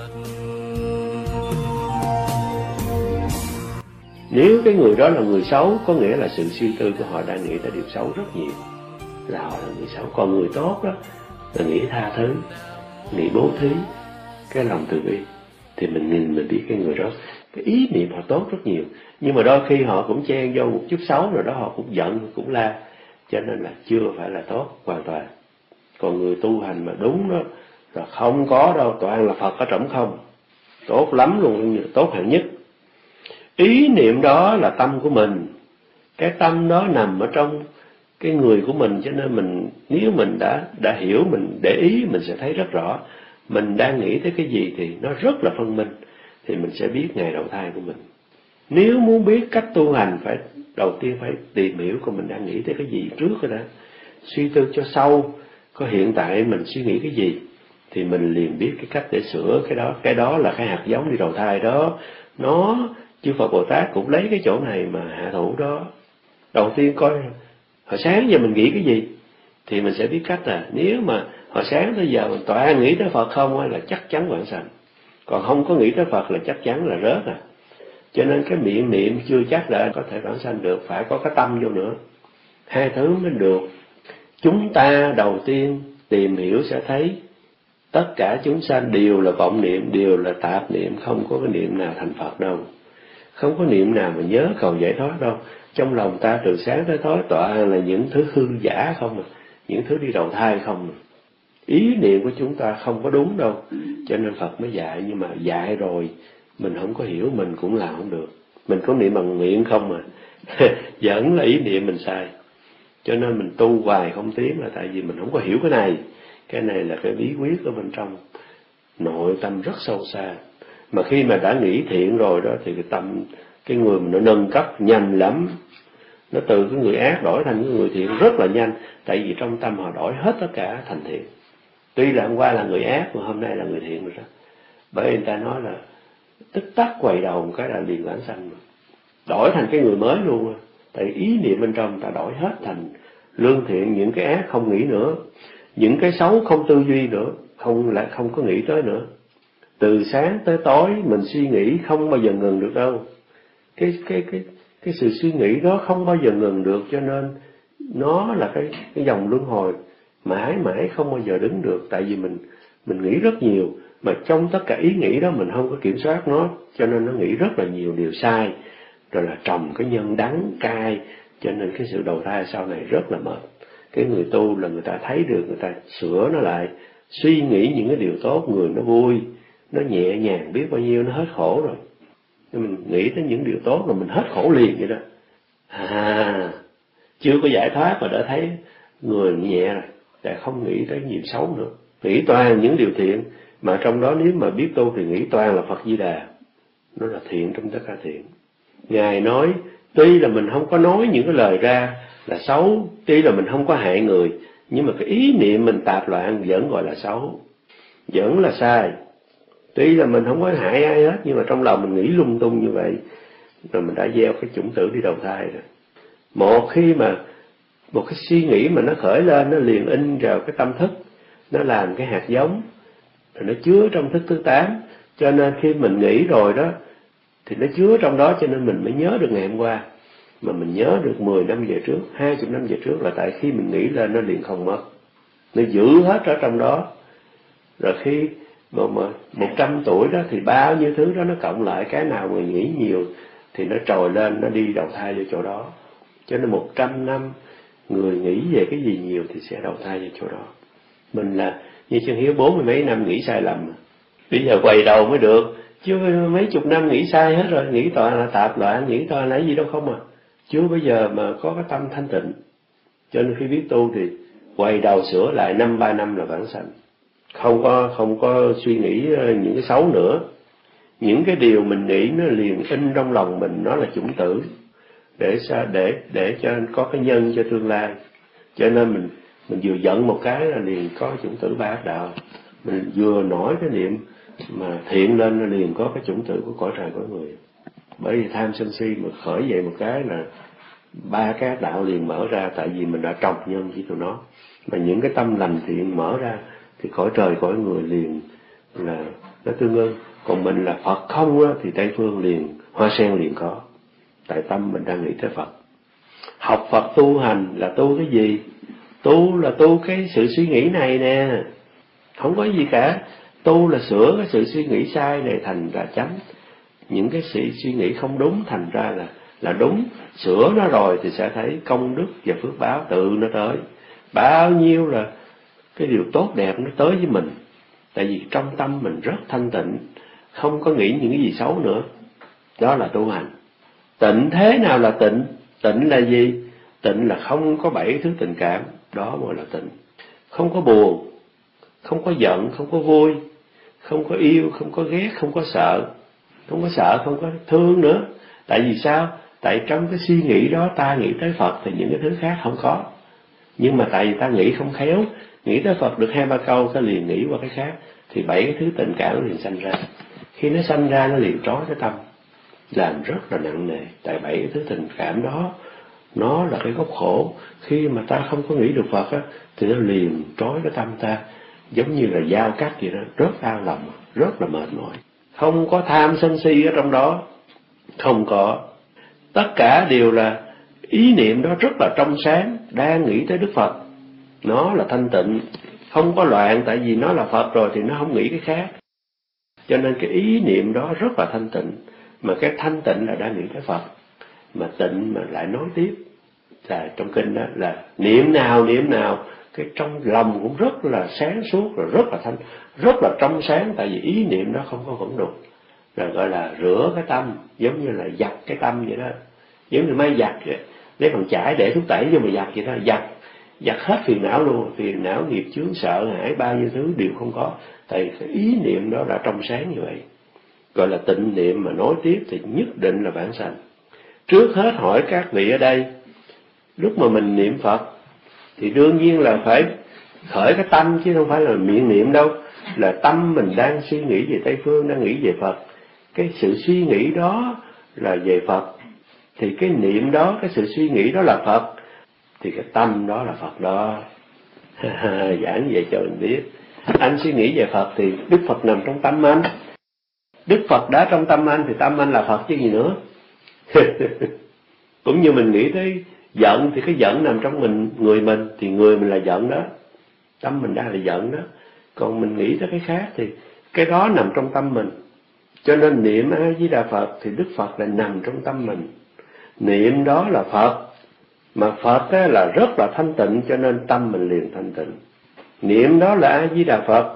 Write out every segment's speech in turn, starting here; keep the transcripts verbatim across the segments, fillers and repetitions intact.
Nếu cái người đó là người xấu, có nghĩa là sự suy tư của họ đang nghĩ tới điều xấu rất nhiều, là họ là người xấu. Còn người tốt đó là nghĩ tha thứ, nghĩ bố thí, cái lòng từ bi, thì mình nhìn mình biết cái người đó cái ý niệm họ tốt rất nhiều. Nhưng mà đôi khi họ cũng chen vô một chút xấu, rồi đó họ cũng giận, cũng la, cho nên là chưa phải là tốt hoàn toàn. Còn người tu hành mà đúng đó là không có đâu, toàn là Phật ở trỏng không, tốt lắm luôn, tốt hạng nhất. Ý niệm đó là tâm của mình, cái tâm đó nằm ở trong cái người của mình, cho nên mình nếu mình đã đã hiểu, mình để ý, mình sẽ thấy rất rõ mình đang nghĩ tới cái gì thì nó rất là phân minh, thì mình sẽ biết ngày đầu thai của mình. Nếu muốn biết cách tu hành, phải đầu tiên phải tìm hiểu coi mình đang nghĩ tới cái gì trước rồi đã, suy tư cho sâu, có hiện tại mình suy nghĩ cái gì thì mình liền biết cái cách để sửa cái đó. Cái đó là cái hạt giống đi đầu thai đó. Nó chư Phật Bồ Tát cũng lấy cái chỗ này mà hạ thủ đó. Đầu tiên coi hồi sáng giờ mình nghĩ cái gì thì mình sẽ biết cách. À nếu mà hồi sáng tới giờ mình toàn nghĩ tới Phật không là chắc chắn vãng sanh, còn không có nghĩ tới Phật là chắc chắn là rớt. À cho nên cái miệng niệm chưa chắc là có thể vãng sanh được, phải có cái tâm vô nữa, hai thứ mới được. Chúng ta đầu tiên tìm hiểu sẽ thấy tất cả chúng sanh đều là vọng niệm, đều là tạp niệm, không có cái niệm nào thành Phật đâu, không có niệm nào mà nhớ cầu giải thoát đâu. Trong lòng ta từ sáng tới tối toàn là những thứ hư giả không à, những thứ đi đầu thai không à. Ý niệm của chúng ta không có đúng đâu, cho nên Phật mới dạy. Nhưng mà dạy rồi mình không có hiểu, mình cũng làm không được. Mình có niệm bằng miệng không mà vẫn là ý niệm mình sai. Cho nên mình tu hoài không tiến là tại vì mình không có hiểu cái này. Cái này là cái bí quyết ở bên trong nội tâm rất sâu xa. Mà khi mà đã nghĩ thiện rồi đó thì cái tâm, cái người mình nó nâng cấp nhanh lắm. Nó từ cái người ác đổi thành cái người thiện rất là nhanh. Tại vì trong tâm họ đổi hết tất cả thành thiện. Tuy là hôm qua là người ác mà hôm nay là người thiện rồi đó. Bởi người ta nói là tích tắc quay đầu một cái là liền vãng sanh mà. Đổi thành cái người mới luôn. Tại ý niệm bên trong ta đổi hết thành lương thiện, những cái ác không nghĩ nữa, những cái xấu không tư duy nữa, không lại không có nghĩ tới nữa. Từ sáng tới tối mình suy nghĩ không bao giờ ngừng được đâu. Cái cái cái cái sự suy nghĩ đó không bao giờ ngừng được, cho nên nó là cái cái dòng luân hồi mãi mãi không bao giờ đứng được. Tại vì mình mình nghĩ rất nhiều, mà trong tất cả ý nghĩ đó mình không có kiểm soát nó, cho nên nó nghĩ rất là nhiều điều sai, rồi là trồng cái nhân đắng cay, cho nên cái sự đầu thai sau này rất là mệt. Cái người tu là người ta thấy được, người ta sửa nó lại, suy nghĩ những cái điều tốt, người nó vui, nó nhẹ nhàng biết bao nhiêu, nó hết khổ rồi. Nên mình nghĩ tới những điều tốt rồi mình hết khổ liền vậy đó. À, chưa có giải thoát mà đã thấy người nhẹ rồi, đã không nghĩ tới nhiều xấu nữa, nghĩ toàn những điều thiện. Mà trong đó nếu mà biết tu thì nghĩ toàn là Phật Di Đà, nó là thiện trong tất cả thiện. Ngài nói tuy là mình không có nói những cái lời ra là xấu, tuy là mình không có hại người, nhưng mà cái ý niệm mình tạp loạn vẫn gọi là xấu, vẫn là sai. Tuy là mình không có hại ai hết, nhưng mà trong lòng mình nghĩ lung tung như vậy, rồi mình đã gieo cái chủng tử đi đầu thai rồi. Một khi mà một cái suy nghĩ mà nó khởi lên, nó liền in vào cái tâm thức, nó làm cái hạt giống, rồi nó chứa trong thức thứ tám. Cho nên khi mình nghĩ rồi đó thì nó chứa trong đó, cho nên mình mới nhớ được ngày hôm qua. Mà mình nhớ được mười năm về trước, hai mươi năm về trước là tại khi mình nghĩ lên nó liền không mất, nó giữ hết ở trong đó. Rồi khi mà một trăm tuổi đó thì bao nhiêu thứ đó nó cộng lại, cái nào người nghĩ nhiều thì nó trồi lên, nó đi đầu thai vô chỗ đó. Cho nên một trăm năm người nghĩ về cái gì nhiều thì sẽ đầu thai vô chỗ đó. Mình là như Chân Hiếu bốn mươi mấy năm nghĩ sai lầm, bây giờ quay đầu mới được. Chứ mấy chục năm nghĩ sai hết rồi, nghĩ toàn là tạp loạn, nghĩ toàn là gì đâu không à. Chứ bây giờ mà có cái tâm thanh tịnh, cho nên khi biết tu thì quay đầu sửa lại, năm ba năm là vãng sanh. Không có không có suy nghĩ những cái xấu nữa. Những cái điều mình nghĩ nó liền in trong lòng mình, nó là chủng tử để sao để để cho có cái nhân cho tương lai. Cho nên mình mình vừa giận một cái là liền có chủng tử ba ác đạo. Mình vừa nổi cái niệm mà thiện lên nó liền có cái chủng tử của cõi trời cõi người. Bởi vì tham sân si mà khởi dậy một cái là ba cái ác đạo liền mở ra, tại vì mình đã trồng nhân với tụi nó. Mà những cái tâm lành thiện mở ra thì cõi trời cõi người liền là nó tương ưng. Còn mình là Phật không á, thì Tây phương liền, hoa sen liền có. Tại tâm mình đang nghĩ tới Phật. Học Phật tu hành là tu cái gì? Tu là tu cái sự suy nghĩ này nè. Không có gì cả. Tu là sửa cái sự suy nghĩ sai này thành ra chánh. Những cái sự suy nghĩ không đúng thành ra là là đúng. Sửa nó rồi thì sẽ thấy công đức và phước báo tự nó tới. Bao nhiêu là cái điều tốt đẹp nó tới với mình. Tại vì trong tâm mình rất thanh tịnh, không có nghĩ những cái gì xấu nữa. Đó là tu hành. Tịnh thế nào là tịnh? Tịnh là gì? Tịnh là không có bảy thứ tình cảm. Đó mới là tịnh. Không có buồn, không có giận, không có vui, không có yêu, không có ghét, không có sợ. Không có sợ, không có thương nữa. Tại vì sao? Tại trong cái suy nghĩ đó ta nghĩ tới Phật thì những cái thứ khác không có. Nhưng mà tại vì ta nghĩ không khéo, nghĩ tới Phật được hai ba câu ta liền nghĩ qua cái khác, thì bảy cái thứ tình cảm liền sanh ra. Khi nó sanh ra nó liền trói cái tâm, làm rất là nặng nề. Tại bảy cái thứ tình cảm đó nó là cái gốc khổ. Khi mà ta không có nghĩ được Phật á, thì nó liền trói cái tâm ta, giống như là dao cắt vậy đó, rất đau lòng, rất là mệt mỏi. Không có tham sân si ở trong đó, không có. Tất cả đều là ý niệm đó rất là trong sáng, đang nghĩ tới Đức Phật. Nó là thanh tịnh, không có loạn, tại vì nó là Phật rồi thì nó không nghĩ cái khác. Cho nên cái ý niệm đó rất là thanh tịnh. Mà cái thanh tịnh là đang nghĩ tới Phật. Mà tịnh mà lại nói tiếp là trong kinh đó là niệm nào niệm nào, cái trong lòng cũng rất là sáng suốt, rồi rất là thanh, rất là trong sáng, tại vì ý niệm đó không có vẫn đục. Rồi gọi là rửa cái tâm, giống như là giặt cái tâm vậy đó. Giống như máy giặt vậy, lấy bằng chải để thuốc tẩy vô mà giặt vậy đó, giặt giặt hết phiền não luôn, phiền não nghiệp chướng sợ hãi bao nhiêu thứ đều không có, tại cái ý niệm đó đã trong sáng như vậy. Gọi là tịnh niệm, mà nói tiếp thì nhất định là vãng sanh. Trước hết hỏi các vị ở đây, lúc mà mình niệm Phật thì đương nhiên là phải khởi cái tâm chứ không phải là miệng niệm đâu. Là tâm mình đang suy nghĩ về Tây phương, đang nghĩ về Phật. Cái sự suy nghĩ đó là về Phật, thì cái niệm đó, cái sự suy nghĩ đó là Phật, thì cái tâm đó là Phật đó. Giảng vậy cho mình biết. Anh suy nghĩ về Phật thì Đức Phật nằm trong tâm anh. Đức Phật đã trong tâm anh thì tâm anh là Phật chứ gì nữa. Cũng như mình nghĩ tới giận thì cái giận nằm trong mình, người mình thì người mình là giận đó, tâm mình đang là giận đó. Còn mình nghĩ tới cái khác thì cái đó nằm trong tâm mình. Cho nên niệm A Di Đà Phật thì Đức Phật là nằm trong tâm mình. Niệm đó là Phật, mà Phật á, là rất là thanh tịnh, cho nên tâm mình liền thanh tịnh. Niệm đó là A Di Đà Phật.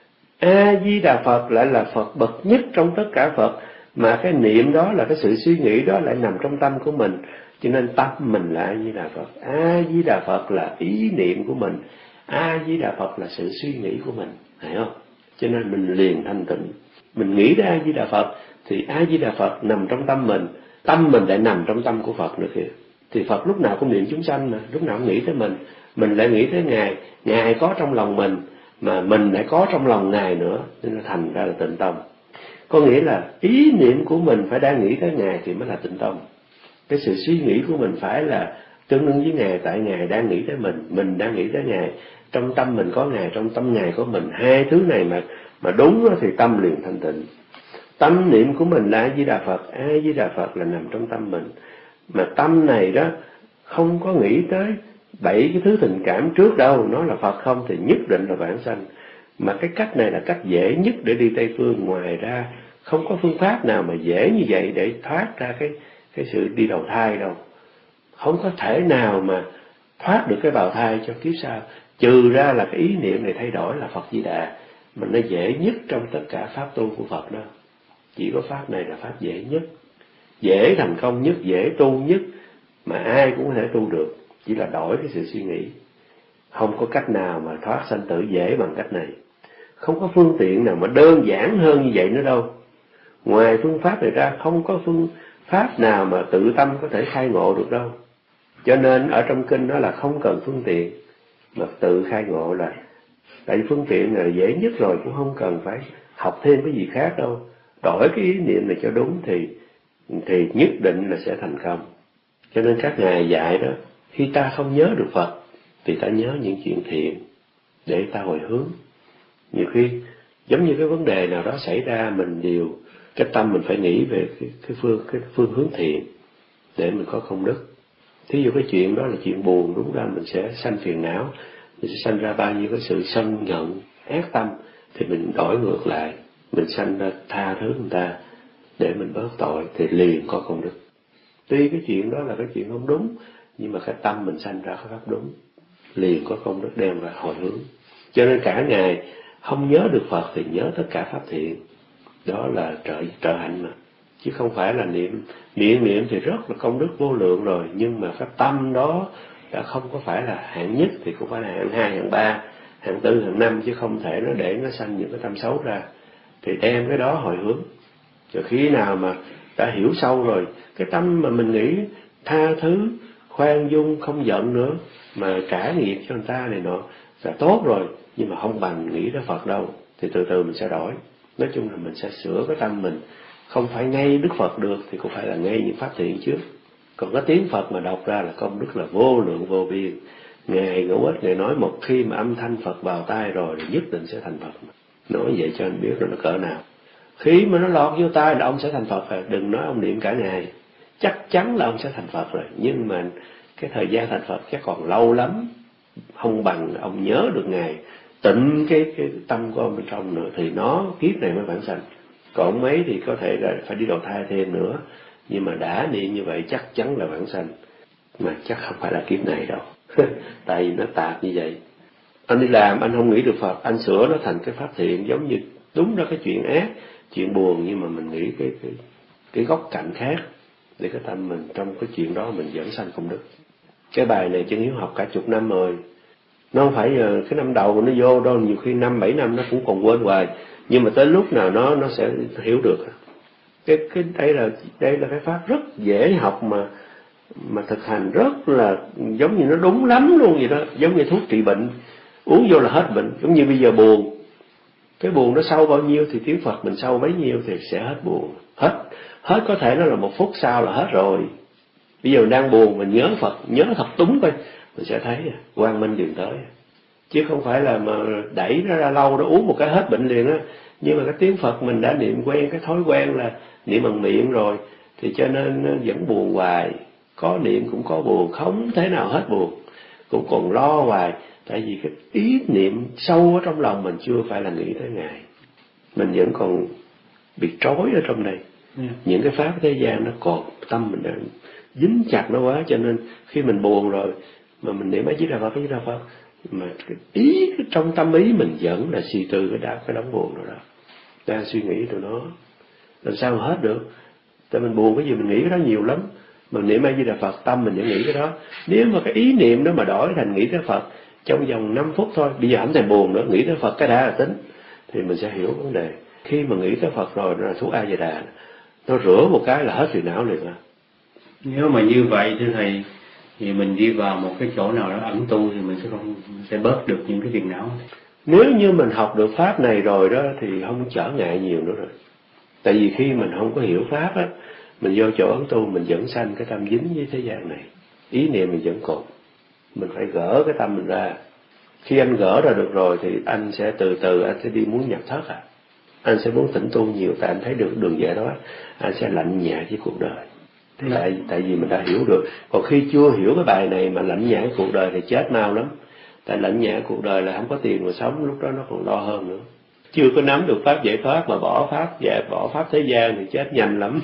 A Di Đà Phật lại là Phật bậc nhất trong tất cả Phật, mà cái niệm đó là cái sự suy nghĩ đó lại nằm trong tâm của mình, cho nên tâm mình là A Di Đà Phật. A Di Đà Phật là ý niệm của mình, A Di Đà Phật là sự suy nghĩ của mình, phải không? Cho nên mình liền thanh tịnh. Mình nghĩ đến A Di Đà Phật thì A Di Đà Phật nằm trong tâm mình, tâm mình lại nằm trong tâm của Phật nữa kìa. Thì Phật lúc nào cũng niệm chúng sanh mà, lúc nào cũng nghĩ tới mình, mình lại nghĩ tới Ngài, Ngài có trong lòng mình, mà mình lại có trong lòng Ngài nữa, nên là thành ra là tịnh tông. Có nghĩa là ý niệm của mình phải đang nghĩ tới Ngài thì mới là tịnh tông. Cái sự suy nghĩ của mình phải là tương ứng với Ngài, tại Ngài đang nghĩ tới mình, mình đang nghĩ tới Ngài. Trong tâm mình có Ngài, trong tâm Ngài có mình. Hai thứ này mà mà đúng thì tâm liền thanh tịnh. Tâm niệm của mình là A Di Đà Phật, A Di Đà Phật là nằm trong tâm mình. Mà tâm này đó không có nghĩ tới bảy cái thứ tình cảm trước đâu, nó là Phật không thì nhất định là vãng sanh. Mà cái cách này là cách dễ nhất để đi Tây phương, ngoài ra không có phương pháp nào mà dễ như vậy để thoát ra cái cái sự đi đầu thai đâu. Không có thể nào mà thoát được cái bào thai cho kiếp sau, trừ ra là cái ý niệm này thay đổi là Phật Di Đà, mà nó dễ nhất trong tất cả pháp tu của Phật đó. Chỉ có pháp này là pháp dễ nhất, dễ thành công nhất, dễ tu nhất, mà ai cũng có thể tu được, chỉ là đổi cái sự suy nghĩ. Không có cách nào mà thoát sanh tử dễ bằng cách này. Không có phương tiện nào mà đơn giản hơn như vậy nữa đâu. Ngoài phương pháp này ra không có phương pháp nào mà tự tâm có thể khai ngộ được đâu. Cho nên ở trong kinh đó là không cần phương tiện, mà tự khai ngộ là, tại vì phương tiện là dễ nhất rồi, cũng không cần phải học thêm cái gì khác đâu. Đổi cái ý niệm này cho đúng thì thì nhất định là sẽ thành công. Cho nên các ngài dạy đó, khi ta không nhớ được Phật thì ta nhớ những chuyện thiện để ta hồi hướng. Nhiều khi Giống như cái vấn đề nào đó xảy ra, mình đều cái tâm mình phải nghĩ về cái, cái phương cái phương hướng thiện để mình có công đức. Thí dụ cái chuyện đó là chuyện buồn, đúng ra mình sẽ sanh phiền não, mình sẽ sanh ra bao nhiêu cái sự sân giận, ác tâm, thì mình đổi ngược lại, mình sanh ra tha thứ người ta để mình bớt tội thì liền có công đức. Tuy cái chuyện đó là cái chuyện không đúng, nhưng mà cái tâm mình sanh ra cái pháp đúng, liền có công đức đem ra hồi hướng. Cho nên cả ngày không nhớ được Phật thì nhớ tất cả pháp thiện, đó là trợ trợ hạnh mà, chứ không phải là niệm niệm niệm thì rất là công đức vô lượng rồi, nhưng mà cái tâm đó đã không có phải là hạng nhất thì cũng phải là hạng hai, hạng ba, hạng tư, hạng năm, chứ không thể nó để nó sanh những cái tâm xấu ra, thì đem cái đó hồi hướng. Rồi khi nào mà đã hiểu sâu rồi, cái tâm mà mình nghĩ tha thứ, khoan dung, không giận nữa, mà trả nghiệp cho người ta này nọ là tốt rồi, nhưng mà không bằng nghĩ tới Phật đâu, thì từ từ mình sẽ đổi. Nói chung là mình sẽ sửa cái tâm mình, không phải ngay Đức Phật được thì cũng phải là ngay những pháp thiện trước. Còn cái tiếng Phật mà đọc ra là công đức là vô lượng vô biên. Ngài Ngẫu Ích Ngài nói một khi mà âm thanh Phật vào tai rồi thì nhất định sẽ thành Phật. Nói vậy cho anh biết rồi nó cỡ nào. Khi mà nó lọt vô tai là ông sẽ thành Phật rồi, đừng nói ông niệm cả ngày, chắc chắn là ông sẽ thành Phật rồi. Nhưng mà cái thời gian thành Phật chắc còn lâu lắm, không bằng ông nhớ được Ngài, tịnh cái, cái tâm của ông bên trong nữa, thì nó kiếp này mới vãng sanh. Còn mấy thì có thể là phải đi đầu thai thêm nữa, nhưng mà đã niệm như vậy chắc chắn là vãng sanh, mà chắc không phải là kiếp này đâu. Tại vì nó tạp như vậy. Anh đi làm anh không nghĩ được Phật, anh sửa nó thành cái pháp thiện, giống như đúng ra cái chuyện ác, chuyện buồn, nhưng mà mình nghĩ cái cái cái góc cạnh khác để cái tâm mình trong cái chuyện đó mình dẫn sanh công đức. Cái bài này Chân Hiếu học cả chục năm rồi, nó không phải cái năm đầu mà nó vô đâu, nhiều khi năm bảy năm nó cũng còn quên hoài, nhưng mà tới lúc nào nó nó sẽ hiểu được. Cái cái đây là đây là cái pháp rất dễ học mà mà thực hành rất là giống như nó đúng lắm luôn vậy đó, giống như thuốc trị bệnh, uống vô là hết bệnh. Giống như bây giờ buồn, cái buồn nó sâu bao nhiêu thì tiếng Phật mình sâu bấy nhiêu thì sẽ hết buồn, hết hết có thể nó là một phút sau là hết rồi. Bây giờ đang buồn mình nhớ Phật, nhớ thật túng coi, mình sẽ thấy quang minh đường tới, chứ không phải là mà đẩy nó ra lâu nó uống một cái hết bệnh liền á. Nhưng mà cái tiếng Phật mình đã niệm quen, cái thói quen là niệm bằng miệng rồi, thì cho nên nó vẫn buồn hoài, có niệm cũng có buồn, không thể nào hết buồn, cũng còn lo hoài. Tại vì cái ý niệm sâu ở trong lòng mình chưa phải là nghĩ tới Ngài, mình vẫn còn bị trói ở trong đây. Yeah. Những cái pháp thế gian nó còn tâm mình đang dính chặt nó quá, cho nên khi mình buồn rồi mà mình niệm A Di Đà Phật, A Di Đà Phật, mà cái ý trong tâm ý mình vẫn là suy tư cái đá cái đống buồn rồi đó, đang suy nghĩ tụi nó, làm sao mà hết được. Tại mình buồn cái gì mình nghĩ cái đó nhiều lắm, mình niệm A Di Đà Phật tâm mình vẫn nghĩ cái đó. Nếu mà cái ý niệm đó mà đổi thành nghĩ tới Phật trong vòng năm phút thôi, bây giờ không thèm buồn nữa, nghĩ tới Phật cái đã là tính, thì mình sẽ hiểu vấn đề. Khi mà nghĩ tới Phật rồi nó là thuốc A Di Đà, nó rửa một cái là hết phiền não liền à. Nếu mà như vậy thưa thầy, thì mình đi vào một cái chỗ nào đó ẩn tu thì mình sẽ không sẽ bớt được những cái phiền não. Nếu như mình học được pháp này rồi đó thì không trở ngại nhiều nữa rồi. Tại vì khi mình không có hiểu pháp á, mình vô chỗ ẩn tu mình vẫn sanh cái tâm dính với thế gian này, ý niệm mình vẫn còn. Mình phải gỡ cái tâm mình ra. Khi anh gỡ ra được rồi thì anh sẽ từ từ anh sẽ đi muốn nhập thất à. Anh sẽ muốn tĩnh tu nhiều, tại anh thấy được đường giải thoát, anh sẽ lạnh nhạt với cuộc đời. Tại, tại vì mình đã hiểu được. Còn khi chưa hiểu cái bài này mà lạnh nhạt cuộc đời thì chết mau lắm. Tại lạnh nhạt cuộc đời là không có tiền mà sống, lúc đó nó còn lo hơn nữa. Chưa có nắm được pháp giải thoát mà bỏ pháp giải, bỏ pháp thế gian thì chết nhanh lắm.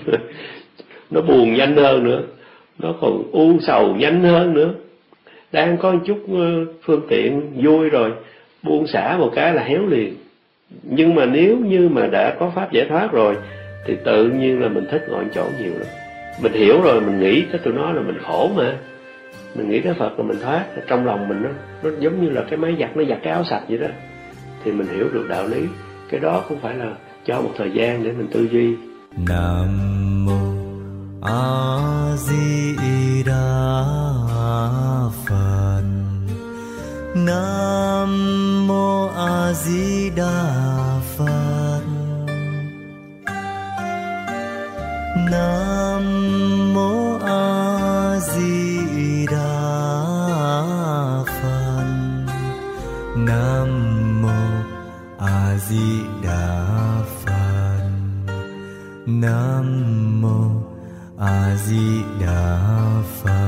Nó buồn nhanh hơn nữa, nó còn u sầu nhanh hơn nữa. Đang có một chút phương tiện vui rồi, buông xả một cái là héo liền. Nhưng mà nếu như mà đã có pháp giải thoát rồi thì tự nhiên là mình thích ngồi chỗ nhiều lắm. Mình hiểu rồi, mình nghĩ tới tụi nó là mình khổ mà. Mình nghĩ tới Phật là mình thoát, trong lòng mình nó, nó giống như là cái máy giặt, nó giặt cái áo sạch vậy đó. Thì mình hiểu được đạo lý. Cái đó cũng phải là cho một thời gian để mình tư duy. Nam mô A Di Đà Phật. Nam mô A Di Đà Phật. Nam mô A Di Đà Phật. Nam mô A Di Đà Nam mô A Di Đà Phật.